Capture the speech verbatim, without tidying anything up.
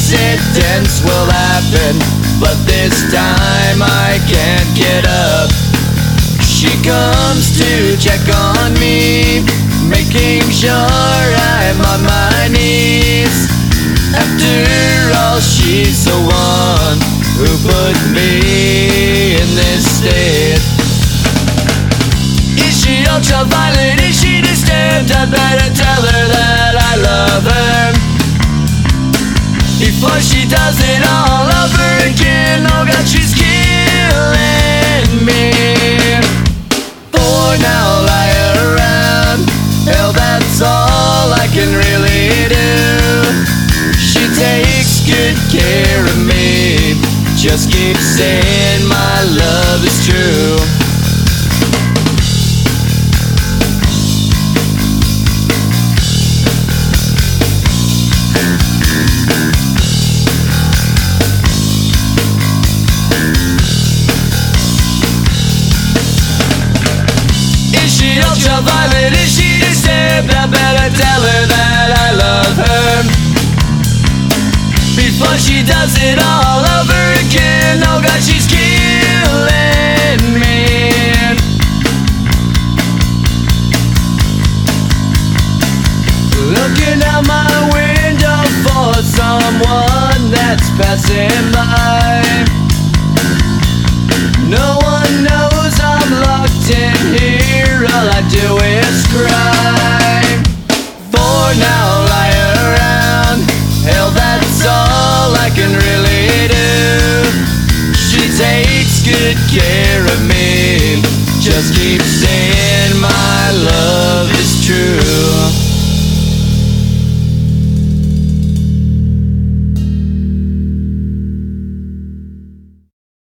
accidents will happen, but this time I can't get up. She comes to check on me, making sure I'm on my knees. After all, she's the one who put me in this state. Is she ultraviolet? Is she disturbed? I'd better tell her that I love her before she does it all over again. Oh God, she's killing me. For now, lie around. Hell, that's all I can really do. She takes good care of me, just keep saying my love is true. Is she ultraviolet? Is she disturbed? I better tell her that I love her before she does it all over again. Oh God, she's killing me. Looking out my window for someone that's passing by. No one knows I'm locked in here. All I do is cry.